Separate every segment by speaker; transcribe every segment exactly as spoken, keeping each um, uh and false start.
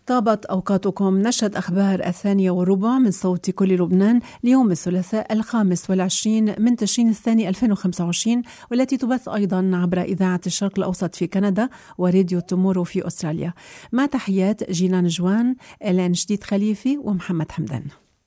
Speaker 1: طابت أوقاتكم. نشرة أخبار الثانية والربع من صوت كل لبنان ليوم الثلاثاء الخامس والعشرين من تشرين الثاني ألفين وخمسة وعشرين، والتي تبث أيضا عبر إذاعة الشرق الأوسط في كندا وراديو تومورو في أستراليا. مع تحيات جيلان جوان، إلين جديد خليفي ومحمد حمدان.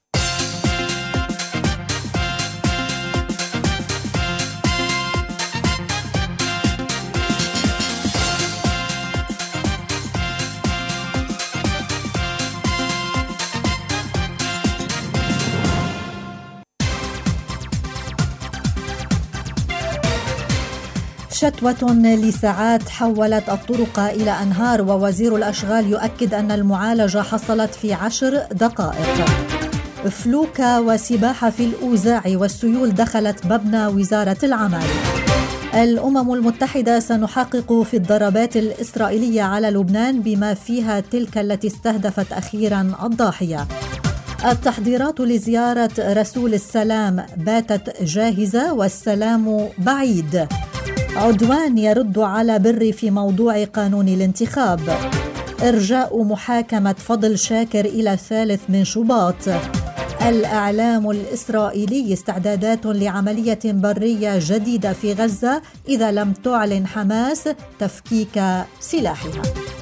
Speaker 2: شتوة لساعات حولت الطرق إلى أنهار، ووزير الأشغال يؤكد أن المعالجة حصلت في عشر دقائق. فلوكة وسباحة في الأوزاع والسيول دخلت مبنى وزارة العمل. الأمم المتحدة سنحقق في الضربات الإسرائيلية على لبنان بما فيها تلك التي استهدفت أخيرا الضاحية. التحضيرات لزيارة رسول السلام باتت جاهزة والسلام بعيد. عدوان يرد على بري في موضوع قانون الانتخاب. إرجاء محاكمة فضل شاكر إلى الثالث من شباط. الإعلام الإسرائيلي استعدادات لعملية برية جديدة في غزة إذا لم تعلن حماس تفكيك سلاحها.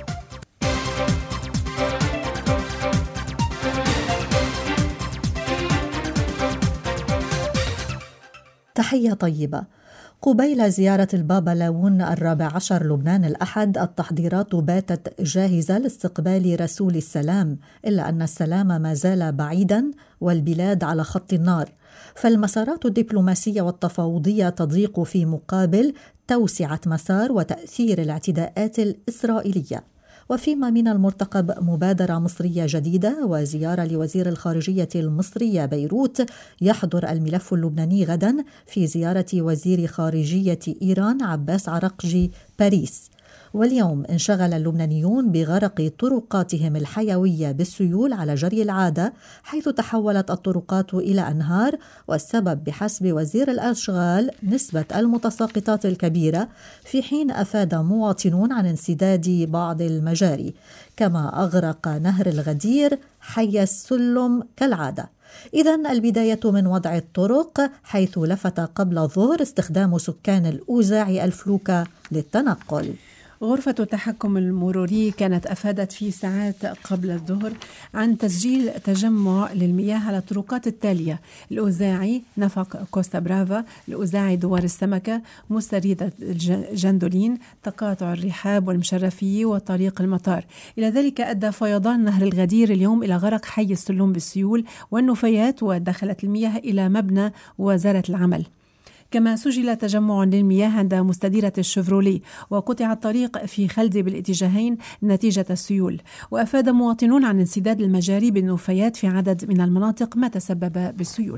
Speaker 2: تحية طيبة. قبيل زيارة البابا لاون الرابع عشر لبنان الأحد، التحضيرات باتت جاهزة لاستقبال رسول السلام، إلا أن السلام ما زال بعيدا والبلاد على خط النار، فالمسارات الدبلوماسية والتفاوضية تضيق في مقابل توسعة مسار وتأثير الاعتداءات الإسرائيلية. وفيما من المرتقب مبادرة مصرية جديدة وزيارة لوزير الخارجية المصرية بيروت. يحضر الملف اللبناني غدا في زيارة وزير خارجية إيران عباس عرقجي باريس. واليوم انشغل اللبنانيون بغرق طرقاتهم الحيوية بالسيول على جري العادة، حيث تحولت الطرقات إلى أنهار، والسبب بحسب وزير الأشغال نسبة المتساقطات الكبيرة، في حين أفاد مواطنون عن انسداد بعض المجاري. كما أغرق نهر الغدير حي السلم كالعادة. إذن البداية من وضع الطرق، حيث لفت قبل الظهر استخدام سكان الأوزاع الفلوكة للتنقل.
Speaker 1: غرفة التحكم المروري كانت أفادت في ساعات قبل الظهر عن تسجيل تجمع للمياه على الطرقات التالية: الأوزاعي نفق كوستا برافا، الأوزاعي دوار السمكة، مستريدة جندولين، تقاطع الرحاب والمشرفية وطريق المطار. إلى ذلك أدى فيضان نهر الغدير اليوم إلى غرق حي السلم بالسيول والنفايات، ودخلت المياه إلى مبنى وزارة العمل. كما سجل تجمع للمياه عند مستديرة الشفرولي، وقطع الطريق في خلدي بالاتجاهين نتيجة السيول. وأفاد مواطنون عن انسداد المجاري بالنفايات في عدد من المناطق ما تسبب بالسيول.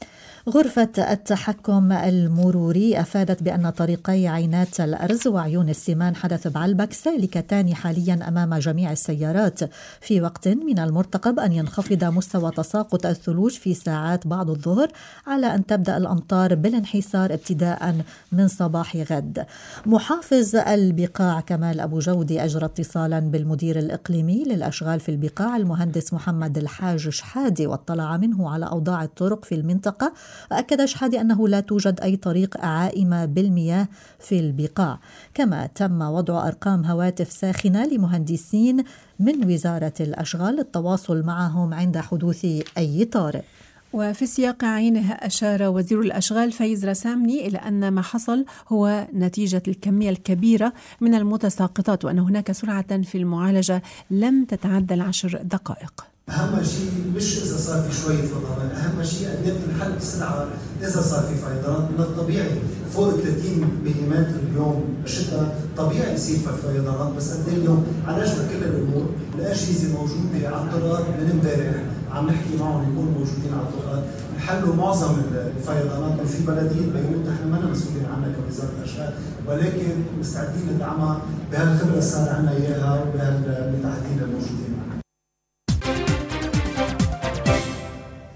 Speaker 2: غرفة التحكم المروري أفادت بأن طريقي عينات الأرز وعيون السمان حدث بعلبك سالكتان حاليا أمام جميع السيارات، في وقت من المرتقب أن ينخفض مستوى تساقط الثلوج في ساعات بعد الظهر، على أن تبدأ الأمطار بالانحسار ابتداء من صباح غد. محافظ البقاع كمال أبو جودي أجرى اتصالا بالمدير الإقليمي للأشغال في البقاع المهندس محمد الحاج شحادي، واطلع منه على أوضاع الطرق في المنطقة. أكد شحادي أنه لا توجد أي طريق عائمة بالمياه في البقاع. كما تم وضع أرقام هواتف ساخنة لمهندسين من وزارة الأشغال للتواصل معهم عند حدوث أي طارئ.
Speaker 1: وفي سياق عينه أشار وزير الأشغال فايز رسامني إلى أن ما حصل هو نتيجة الكمية الكبيرة من المتساقطات، وأن هناك سرعة في المعالجة لم تتعدى العشر دقائق.
Speaker 3: أهم شيء مش إذا صار في شوية فيضان، أهم شيء أن يتم الحل بسرعة. إذا صار في فيضان من الطبيعي فوق ثلاثين ملم اليوم شدة، طبيعي يصير في فيضان، بس قد اليوم على أجمل كل الأمور الأجهزة موجودة على الطرقات من امبارح، عم نحكي معهم يكونوا موجودين على الطرقات، حلوا معظم الفيضانات. في بلدية بيروت نحن ما مسؤولين عنها كوزارة الأشغال، ولكن مستعدين ندعمها بهالخبرة اللي صار عنا إياها وبهالمتحدين الموجودين.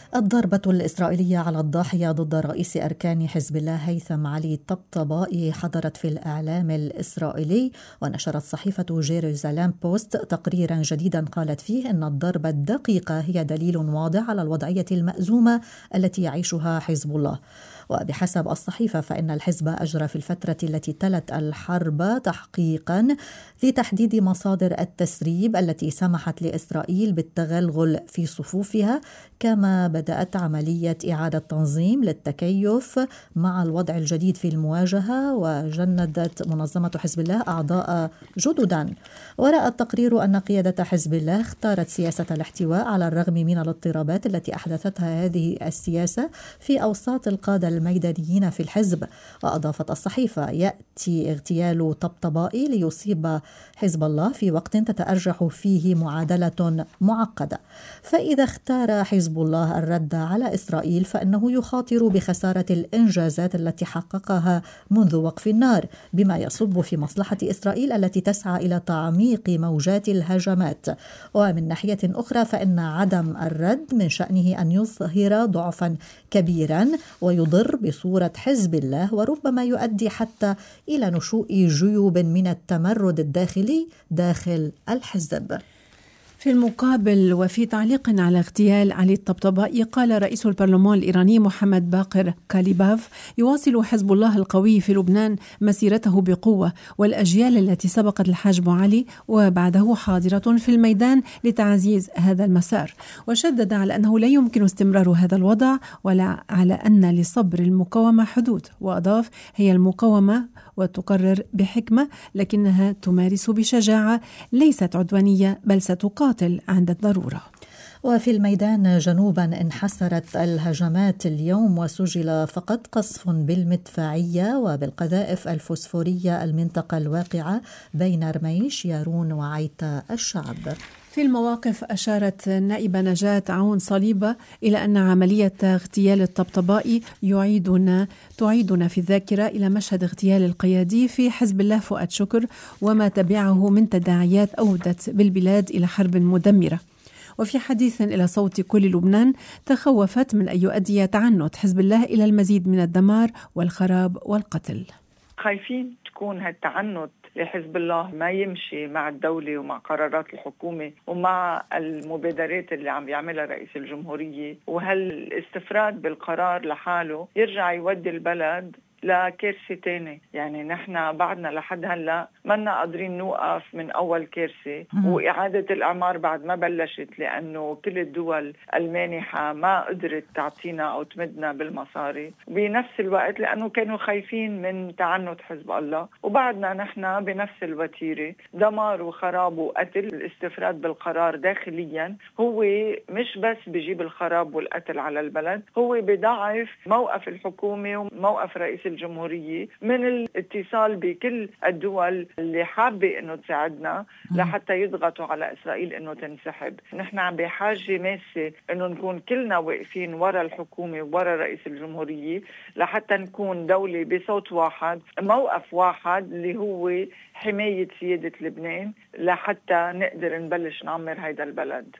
Speaker 2: الضربة الإسرائيلية على الضاحية ضد رئيس أركان حزب الله هيثم علي الطبطبائي حضرت في الإعلام الإسرائيلي، ونشرت صحيفة جيروزاليم بوست تقريرا جديدا قالت فيه أن الضربة الدقيقة هي دليل واضح على الوضعية المأزومة التي يعيشها حزب الله. وبحسب الصحيفة فإن الحزب أجرى في الفترة التي تلت الحرب تحقيقا لتحديد مصادر التسريب التي سمحت لإسرائيل بالتغلغل في صفوفها، كما بدأت عملية إعادة تنظيم للتكيف مع الوضع الجديد في المواجهة، وجندت منظمة حزب الله أعضاء جددا. ورأى التقرير أن قيادة حزب الله اختارت سياسة الاحتواء على الرغم من الاضطرابات التي أحدثتها هذه السياسة في أوساط القادة الميدانيين في الحزب. وأضافت الصحيفة يأتي اغتيال طبطبائي ليصيب حزب الله في وقت تتأرجح فيه معادلة معقدة، فإذا اختار حزب الله الرد على إسرائيل فإنه يخاطر بخسارة الإنجازات التي حققها منذ وقف النار، بما يصب في مصلحة إسرائيل التي تسعى إلى تعميق موجات الهجمات. ومن ناحية أخرى فإن عدم الرد من شأنه أن يظهر ضعفا كبيرا ويضر بصورة حزب الله، وربما يؤدي حتى إلى نشوء جيوب من التمرد الداخلي داخل الحزب.
Speaker 1: في المقابل وفي تعليق على اغتيال علي الطبطبائي قال رئيس البرلمان الإيراني محمد باقر كاليباف: يواصل حزب الله القوي في لبنان مسيرته بقوة، والأجيال التي سبقت الحاج بو علي وبعده حاضرة في الميدان لتعزيز هذا المسار. وشدد على أنه لا يمكن استمرار هذا الوضع ولا على أن لصبر المقاومة حدود، وأضاف: هي المقاومة وتقرر بحكمة، لكنها تمارس بشجاعة، ليست عدوانية بل ستقاتل عند الضرورة.
Speaker 2: وفي الميدان جنوبا انحسرت الهجمات اليوم، وسجل فقط قصف بالمدفعية وبالقذائف الفوسفورية المنطقة الواقعة بين رميش يارون وعيتا الشعب.
Speaker 1: في المواقف أشارت النائبة نجاة عون صليبة إلى أن عملية اغتيال الطبطبائي يعيدنا تعيدنا في الذاكرة إلى مشهد اغتيال القيادي في حزب الله فؤاد شكر وما تبعه من تداعيات أودت بالبلاد إلى حرب مدمرة. وفي حديث إلى صوت كل لبنان تخوفت من أن يؤدي تعنت حزب الله إلى المزيد من الدمار والخراب والقتل.
Speaker 4: خايفين تكون هالتعنت لحزب الله ما يمشي مع الدولة ومع قرارات الحكومة ومع المبادرات اللي عم بيعملها رئيس الجمهورية، وهالاستفراد بالقرار لحاله يرجع يودي البلد لكارثة تاني. يعني نحن بعدنا لحد هلأ منا قادرين نوقف من أول كارثة، وإعادة الأعمار بعد ما بلشت، لأنه كل الدول المانحة ما قدرت تعطينا أو تمدنا بالمصاري، بنفس الوقت لأنه كانوا خايفين من تعنت حزب الله، وبعدنا نحن بنفس الوتيرة، دمار وخراب وقتل. الاستفراد بالقرار داخليا هو مش بس بيجيب الخراب والقتل على البلد، هو بيضعف موقف الحكومة وموقف رئيس الجمهورية من الاتصال بكل الدول اللي حابة انه تساعدنا لحتى يضغطوا على اسرائيل انه تنسحب. نحن بحاجة ماسة انه نكون كلنا واقفين ورا الحكومة ورا رئيس الجمهورية لحتى نكون دولة بصوت واحد، موقف واحد اللي هو حماية سيادة لبنان، لحتى نقدر نبلش نعمر هيدا البلد.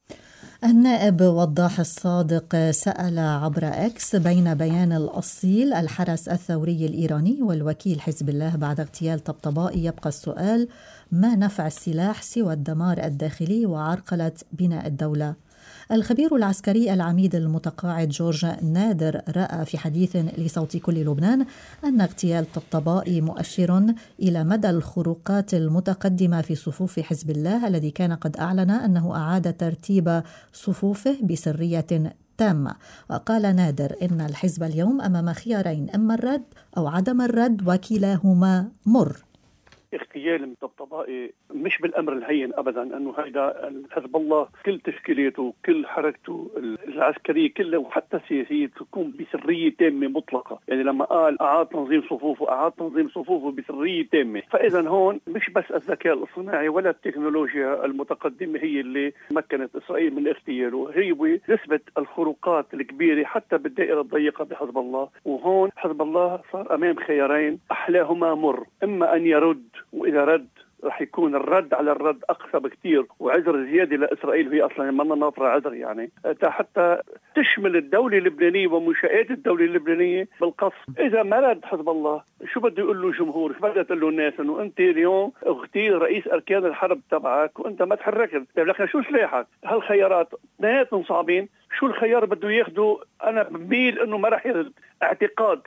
Speaker 2: النائب وضاح الصادق سأل عبر إكس بين بيان الأصيل الحرس الثوري الإيراني والوكيل حزب الله بعد اغتيال طبطبائي، يبقى السؤال: ما نفع السلاح سوى الدمار الداخلي وعرقلة بناء الدولة؟ الخبير العسكري العميد المتقاعد جورج نادر رأى في حديث لصوت كل لبنان أن اغتيال طبطبائي مؤشر إلى مدى الخروقات المتقدمة في صفوف حزب الله الذي كان قد أعلن أنه أعاد ترتيب صفوفه بسرية تامة. وقال نادر إن الحزب اليوم أمام خيارين: إما الرد أو عدم الرد، وكلاهما مر.
Speaker 5: اغتيال الطبطبائي مش بالأمر الهين أبدا، أنه هيدا حزب الله كل تشكيلاته كل حركته العسكرية كلها وحتى السياسية تكون بسرية تامة مطلقة. يعني لما قال أعاد تنظيم صفوفه أعاد تنظيم صفوفه بسرية تامة، فإذا هون مش بس الذكاء الاصطناعي ولا التكنولوجيا المتقدمة هي اللي مكنت إسرائيل من اغتياله، هي نسبة الخروقات الكبيرة حتى بالدائرة الضيقة بحزب الله. وهون حزب الله صار أمام خيارين أحلاهما مر: إما أن يرد، وإذا رد رح يكون الرد على الرد أقصى بكتير وعذر زيادة لإسرائيل، وهي أصلا ما ناطرة عذر يعني حتى تشمل الدولة اللبنانية ومنشآت الدولة اللبنانية بالقصف. إذا مرض حزب الله شو بده يقول له الجمهور؟ شو بده يقول له الناس؟ إنه أنت اليوم اغتيل رئيس أركان الحرب تبعك وأنت ما تحركت. طيب لكن شو سلاحك؟ هالخيارات اثنيناتهم صعبين. شو الخيار بده ياخده؟ أنا بميل إنه ما رح يرد اعتقاد.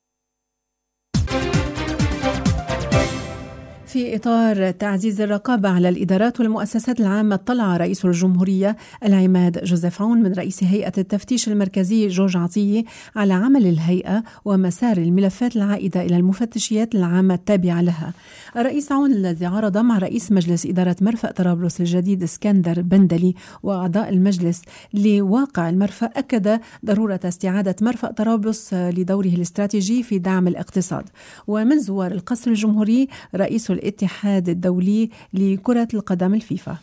Speaker 1: في إطار تعزيز الرقابة على الإدارات والمؤسسات العامة، اطلع رئيس الجمهورية العماد جوزيف عون من رئيس هيئة التفتيش المركزي جورج عطية على عمل الهيئة ومسار الملفات العائدة إلى المفتشيات العامة التابعة لها. الرئيس عون الذي عرض مع رئيس مجلس إدارة مرفأ طرابلس الجديد اسكندر بندلي وأعضاء المجلس لواقع المرفأ، أكد ضرورة استعادة مرفأ طرابلس لدوره الاستراتيجي في دعم الاقتصاد. ومن زوار القصر الجمهوري رئيس الاتحاد الدولي لكرة القدم الفيفا.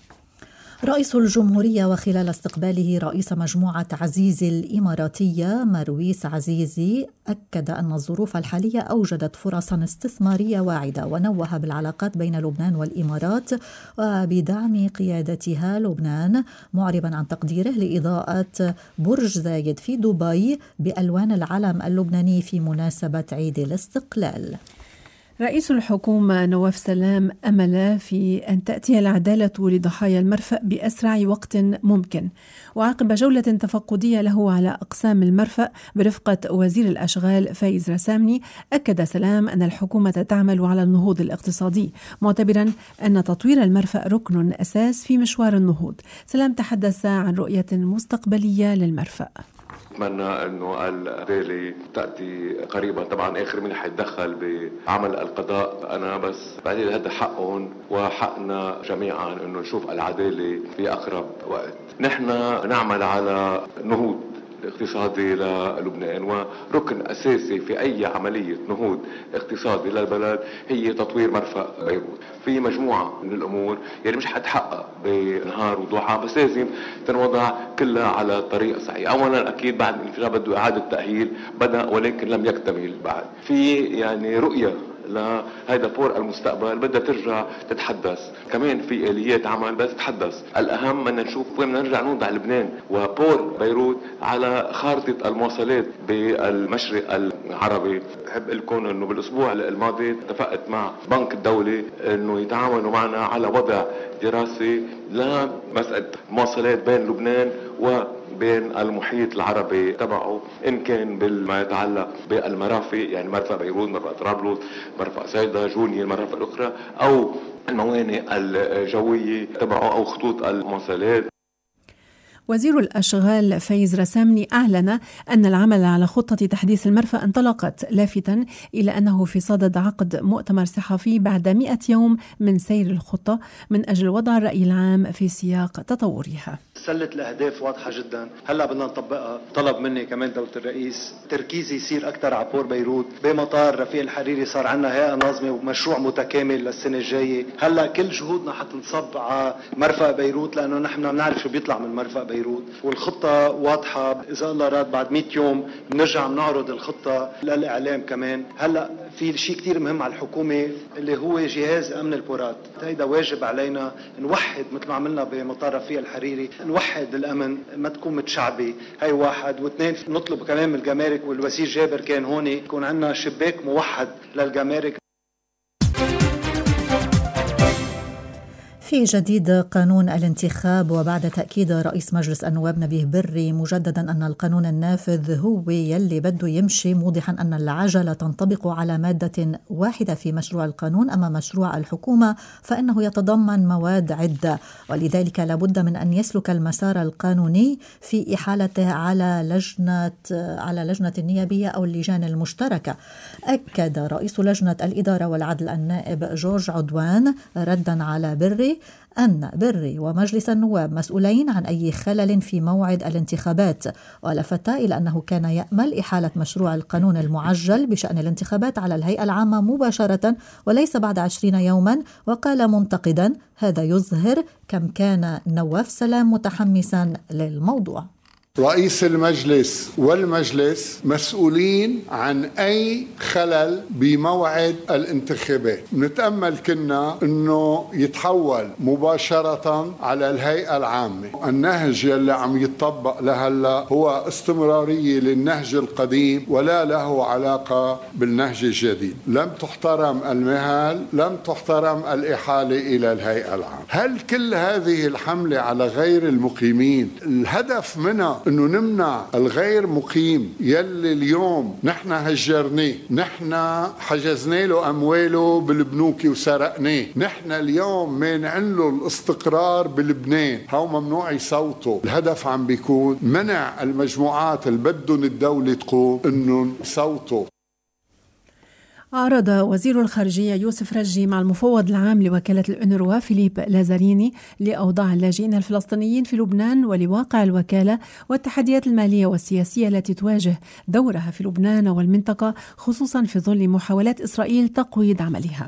Speaker 2: رئيس الجمهورية وخلال استقباله رئيس مجموعة عزيزي الإماراتية مرويس عزيزي أكد أن الظروف الحالية أوجدت فرصا استثمارية واعدة، ونوه بالعلاقات بين لبنان والإمارات وبدعم قيادتها لبنان، معربا عن تقديره لإضاءة برج زايد في دبي بألوان العلم اللبناني في مناسبة عيد الاستقلال.
Speaker 1: رئيس الحكومة نواف سلام أمل في أن تأتي العدالة لضحايا المرفأ بأسرع وقت ممكن. وعقب جولة تفقدية له على أقسام المرفأ برفقة وزير الأشغال فايز رسامني، أكد سلام أن الحكومة تعمل على النهوض الاقتصادي، معتبرا أن تطوير المرفأ ركن أساس في مشوار النهوض. سلام تحدث عن رؤية مستقبلية للمرفأ.
Speaker 6: أتمنى أنه العدالة تأتي قريبا. طبعا آخر من حيتدخل بعمل القضاء أنا، بس بعدين هذا حقهم وحقنا جميعا أنه نشوف العدالة في أقرب وقت. نحن نعمل على نهوض اقتصادي للبنان، وركن أساسي في أي عملية نهوض اقتصادي للبلد هي تطوير مرفأ بيروت. في مجموعة من الأمور يعني مش حتحقق بنهار وضحى، بس لازم تنوضع كلها على طريق صحيح. أولا أكيد بعد الانفجار بده إعادة تأهيل، بدأ ولكن لم يكتمل بعد. في يعني رؤية لهذا فور المستقبل بدها ترجع تتحدث، كمان في آليات عمل بدها تتحدث. الأهم أن نشوف وين بدنا نرجع نوضع لبنان وبور بيروت على خارطة المواصلات بالمشرق العربي. بحب لكم أنه بالأسبوع الماضي اتفقت مع بنك الدولة أنه يتعاونوا معنا على وضع دراسي لمسألة مواصلات بين لبنان و بين المحيط العربي تبعه، إن كان بما يتعلق بالمرافق يعني مرفأ بيروت، مرفأ طرابلس، مرفأ صيدا، جوني، المرافق الأخرى، أو الموانئ الجوية تبعه أو خطوط المواصلات.
Speaker 1: وزير الأشغال فايز رسامني أعلن أن العمل على خطة تحديث المرفأ انطلقت، لافتاً إلى أنه في صدد عقد مؤتمر صحفي بعد مئة يوم من سير الخطة من أجل وضع الرأي العام في سياق تطورها.
Speaker 7: سلة الأهداف واضحة جدا، هلا بدنا نطبقها. طلب مني كمان دولة الرئيس تركيزي يصير أكثر على بور بيروت. بمطار رفيق الحريري صار عندنا هيئة ناظمة ومشروع متكامل للسنة الجاية. هلا كل جهودنا حتنصب على مرفأ بيروت، لأنه نحن بنعرف شو بيطلع من مرفأ بيروت، والخطة واضحة. إذا الله راد بعد مئة يوم بنرجع بنعرض الخطة للإعلام كمان. هلا في شيء كتير مهم على الحكومة اللي هو جهاز أمن البورات. هيدا واجب علينا نوحد مثل ما عملنا بمطار رفيق الحريري، نوحد الأمن ما تكون متشعبي. هاي واحد. واثنين نطلب كمان من الجمارك، والوزير جابر كان هون، يكون عندنا شباك موحد للجمارك.
Speaker 2: في جديد قانون الانتخاب، وبعد تأكيد رئيس مجلس النواب نبيه بري مجددا أن القانون النافذ هو يلي بده يمشي، موضحا أن العجلة تنطبق على مادة واحدة في مشروع القانون، أما مشروع الحكومة فإنه يتضمن مواد عدة، ولذلك لابد من أن يسلك المسار القانوني في إحالته على لجنة على لجنة النيابية أو اللجان المشتركة. أكد رئيس لجنة الإدارة والعدل النائب جورج عدوان ردا على بري أن بري ومجلس النواب مسؤولين عن أي خلل في موعد الانتخابات، ولفت إلى أنه كان يأمل إحالة مشروع القانون المعجل بشأن الانتخابات على الهيئة العامة مباشرة وليس بعد عشرين يوما. وقال منتقدا: هذا يظهر كم كان نواف سلام متحمسا للموضوع.
Speaker 8: رئيس المجلس والمجلس مسؤولين عن أي خلل بموعد الانتخابات. نتأمل كنا أنه يتحول مباشرة على الهيئة العامة. النهج يلي عم يتطبق لهلا هو استمرارية للنهج القديم ولا له علاقة بالنهج الجديد. لم تحترم المهال، لم تحترم الإحالة إلى الهيئة العامة. هل كل هذه الحملة على غير المقيمين الهدف منها انه نمنع الغير مقيم يلي اليوم نحن هجرناه، نحن حجزنا له امواله بالبنوك وسرقناه، نحن اليوم مانعين له الاستقرار بلبنان، هو ممنوع يصوتوا. الهدف عم بيكون منع المجموعات اللي بدهم الدولة تقوم انه يصوتوا.
Speaker 1: عرض وزير الخارجية يوسف رجي مع المفوض العام لوكالة الأونروا فيليب لازاريني لأوضاع اللاجئين الفلسطينيين في لبنان ولواقع الوكالة والتحديات المالية والسياسية التي تواجه دورها في لبنان والمنطقة، خصوصا في ظل محاولات إسرائيل تقويض عملها.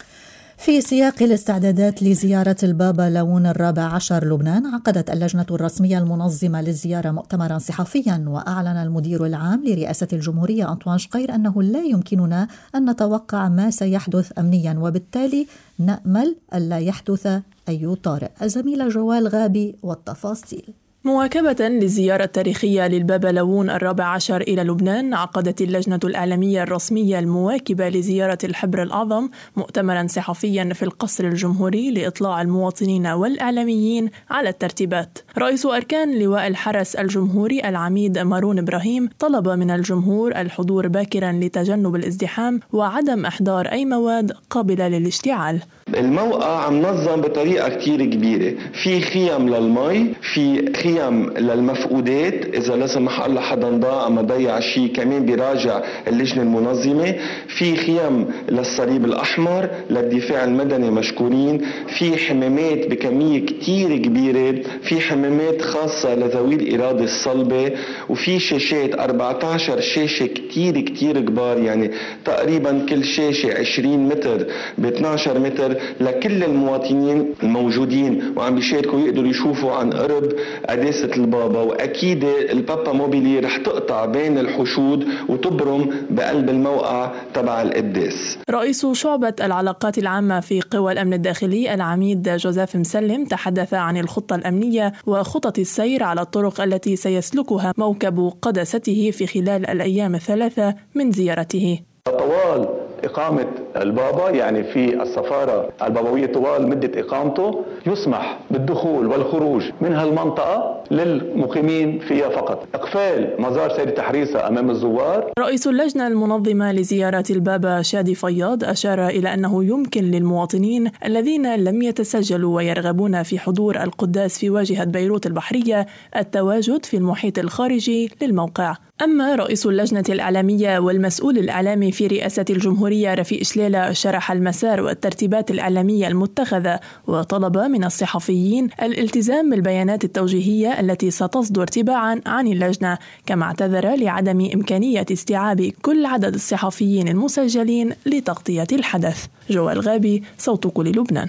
Speaker 2: في سياق الاستعدادات لزيارة البابا لاون الرابع عشر لبنان، عقدت اللجنة الرسمية المنظمة للزيارة مؤتمرا صحفيا، وأعلن المدير العام لرئاسة الجمهورية أنطوان شقير أنه لا يمكننا أن نتوقع ما سيحدث أمنيا، وبالتالي نأمل ألا يحدث أي طارئ. الزميلة جوال غابي والتفاصيل.
Speaker 9: مواكبة للزيارة التاريخية للبابا لاون الرابع عشر إلى لبنان، عقدت اللجنة الإعلامية الرسمية المواكبة لزيارة الحبر الأعظم مؤتمرا صحفيا في القصر الجمهوري لإطلاع المواطنين والإعلاميين على الترتيبات. رئيس أركان لواء الحرس الجمهوري العميد مارون إبراهيم طلب من الجمهور الحضور باكرا لتجنب الازدحام وعدم إحضار أي مواد قابلة للاشتعال.
Speaker 10: الموقع عم نظم بطريقة كتير كبيرة، في خيام للمي، في خيام للمفقودات إذا لا سمح الله حدا ضاع أما ضيع شيء كمان بيراجع اللجنة المنظمة، في خيام للصليب الأحمر للدفاع المدني مشكورين، في حمامات بكمية كتير كبيرة، في حمامات خاصة لذوي الإرادة الصلبة، وفي شاشات أربعة عشر شاشة كتير كتير كبار، يعني تقريبا كل شاشة عشرين متر ب اثني عشر متر لكل المواطنين الموجودين وعم بيشاركوا يقدروا يشوفوا عن قرب قداسة البابا. وأكيد البابا موبيلي رح تقطع بين الحشود وتبرم بقلب الموقع تبع القداس.
Speaker 9: رئيس شعبة العلاقات العامة في قوى الأمن الداخلي العميد جوزيف مسلم تحدث عن الخطة الأمنية وخطط السير على الطرق التي سيسلكها موكب قداسته في خلال الأيام الثلاثة من زيارته.
Speaker 11: طوال إقامة البابا، يعني في السفارة البابوية طوال مدة إقامته، يسمح بالدخول والخروج من هالمنطقة للمقيمين فيها فقط. إقفال مزار سيدة تحريسة أمام الزوار.
Speaker 9: رئيس اللجنة المنظمة لزيارة البابا شادي فياض أشار إلى أنه يمكن للمواطنين الذين لم يتسجلوا ويرغبون في حضور القداس في واجهة بيروت البحرية التواجد في المحيط الخارجي للموقع. أما رئيس اللجنة الإعلامية والمسؤول الإعلامي في رئاسة الجمهورية رفيق شليلة شرح المسار والترتيبات الإعلامية المتخذة، وطلب من الصحفيين الالتزام بالبيانات التوجيهية التي ستصدر تباعا عن اللجنة، كما اعتذر لعدم إمكانية استيعاب كل عدد الصحفيين المسجلين لتغطية الحدث. جوال غابي، صوت كل لبنان.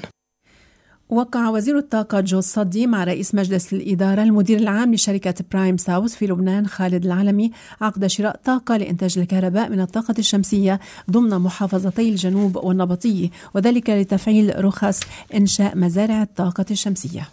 Speaker 1: وقع وزير الطاقة جو الصدي مع رئيس مجلس الإدارة المدير العام لشركة برايم ساوث في لبنان خالد العلمي عقد شراء طاقة لإنتاج الكهرباء من الطاقة الشمسية ضمن محافظتي الجنوب والنبطية، وذلك لتفعيل رخص إنشاء مزارع الطاقة الشمسية.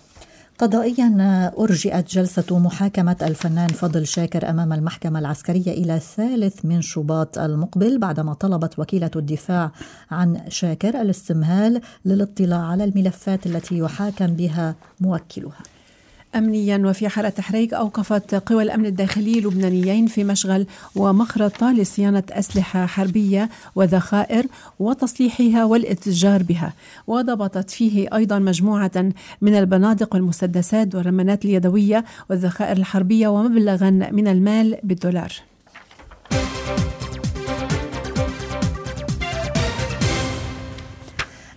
Speaker 2: قضائيا أرجئت جلسة محاكمة الفنان فضل شاكر أمام المحكمة العسكرية إلى الثالث من شباط المقبل، بعدما طلبت وكيلة الدفاع عن شاكر الاستمهال للاطلاع على الملفات التي يحاكم بها موكلها.
Speaker 1: أمنيا، وفي حالة تحريك أوقفت قوى الأمن الداخلي لبنانيين في مشغل ومخرطة لصيانة أسلحة حربية وذخائر وتصليحها والاتجار بها، وضبطت فيه أيضا مجموعة من البنادق والمسدسات والرمانات اليدوية والذخائر الحربية ومبلغا من المال بالدولار.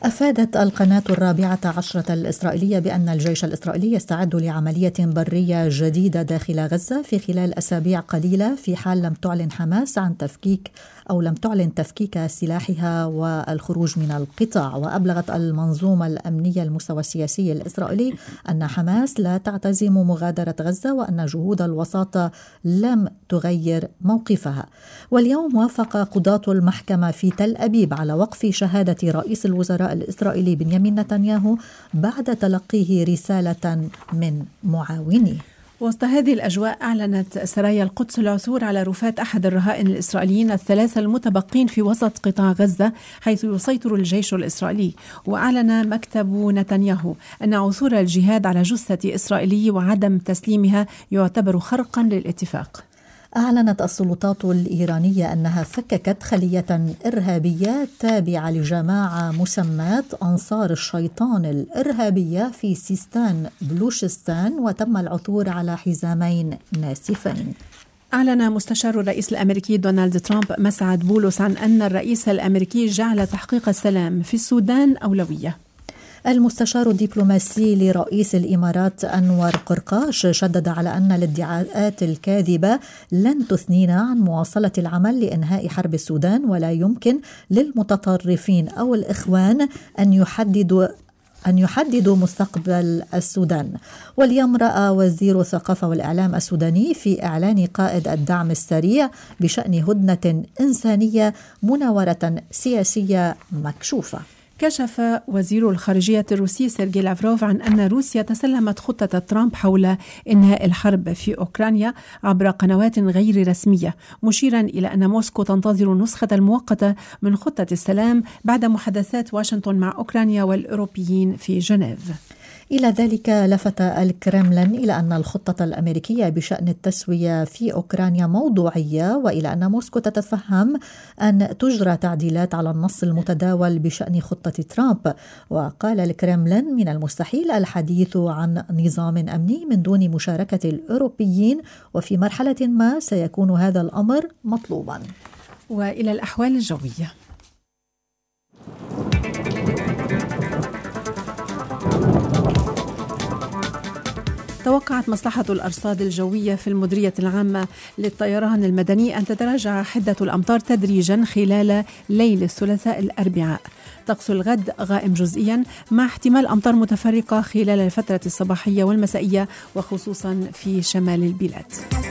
Speaker 2: أفادت القناة الرابعة عشرة الإسرائيلية بأن الجيش الإسرائيلي يستعد لعملية برية جديدة داخل غزة في خلال أسابيع قليلة في حال لم تعلن حماس عن تفكيك أو لم تعلن تفكيك سلاحها والخروج من القطاع. وأبلغت المنظومة الأمنية المستوى السياسي الإسرائيلي أن حماس لا تعتزم مغادرة غزة وأن جهود الوساطة لم تغير موقفها. واليوم وافق قضاة المحكمة في تل أبيب على وقف شهادة رئيس الوزراء الإسرائيلي بنيامين نتنياهو بعد تلقيه رسالة من معاونيه.
Speaker 1: وسط هذه الأجواء أعلنت سرايا القدس العثور على رفات أحد الرهائن الإسرائيليين الثلاثة المتبقين في وسط قطاع غزة حيث يسيطر الجيش الإسرائيلي. وأعلن مكتب نتنياهو أن عثور الجهاد على جثة إسرائيلي وعدم تسليمها يعتبر خرقا للاتفاق.
Speaker 2: أعلنت السلطات الإيرانية أنها فككت خلية إرهابية تابعة لجماعة مسماة أنصار الشيطان الإرهابية في سيستان بلوشستان، وتم العثور على حزامين ناسفين.
Speaker 1: أعلن مستشار الرئيس الأمريكي دونالد ترامب مسعد بولس عن أن الرئيس الأمريكي جعل تحقيق السلام في السودان أولوية.
Speaker 2: المستشار الدبلوماسي لرئيس الإمارات أنور قرقاش شدد على أن الادعاءات الكاذبة لن تثنينا عن مواصلة العمل لإنهاء حرب السودان، ولا يمكن للمتطرفين أو الإخوان أن يحددوا أن يحددوا مستقبل السودان. واليوم رأى وزير الثقافة والإعلام السوداني في إعلان قائد الدعم السريع بشأن هدنة إنسانية مناورة سياسية مكشوفة.
Speaker 1: كشف وزير الخارجية الروسي سيرجي لافروف عن أن روسيا تسلمت خطة ترامب حول إنهاء الحرب في أوكرانيا عبر قنوات غير رسمية، مشيرا إلى أن موسكو تنتظر النسخة المؤقتة من خطة السلام بعد محادثات واشنطن مع أوكرانيا والأوروبيين في جنيف.
Speaker 2: إلى ذلك لفت الكرملين إلى أن الخطة الأمريكية بشأن التسوية في أوكرانيا موضوعية، وإلى أن موسكو تتفهم أن تجرى تعديلات على النص المتداول بشأن خطة ترامب. وقال الكرملين من المستحيل الحديث عن نظام أمني من دون مشاركة الأوروبيين، وفي مرحلة ما سيكون هذا الأمر مطلوبا.
Speaker 1: وإلى الأحوال الجوية. توقعت مصلحة الأرصاد الجوية في المديرية العامة للطيران المدني أن تتراجع حدة الأمطار تدريجا خلال ليل الثلاثاء الأربعاء. طقس الغد غائم جزئيا مع احتمال أمطار متفرقة خلال الفترة الصباحية والمسائية وخصوصا في شمال البلاد.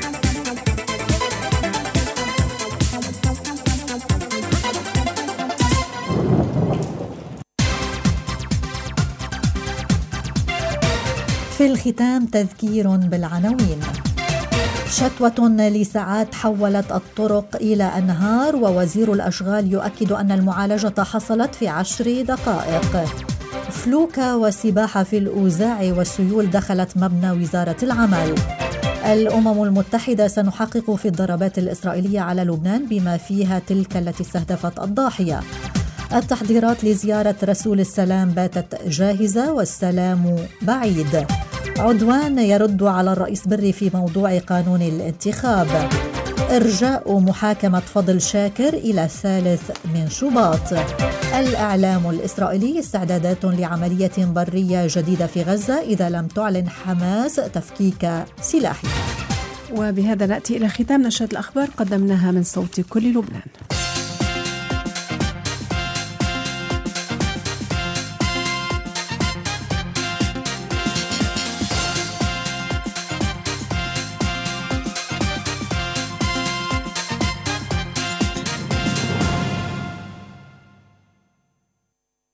Speaker 2: في الختام تذكير بالعناوين. شتوة لساعات حولت الطرق إلى أنهار، ووزير الأشغال يؤكد أن المعالجة حصلت في عشر دقائق. فلوكة وسباحة في الأوزاع والسيول دخلت مبنى وزارة العمل. الأمم المتحدة سنحقق في الضربات الإسرائيلية على لبنان بما فيها تلك التي استهدفت الضاحية. التحضيرات لزيارة رسول السلام باتت جاهزة والسلام بعيد. عدوان يرد على الرئيس بري في موضوع قانون الانتخاب. إرجاء محاكمة فضل شاكر إلى الثالث من شباط. الإعلام الإسرائيلي استعدادات لعملية برية جديدة في غزة إذا لم تعلن حماس تفكيك سلاحها.
Speaker 1: وبهذا نأتي إلى ختام نشرة الأخبار قدمناها من صوت كل لبنان.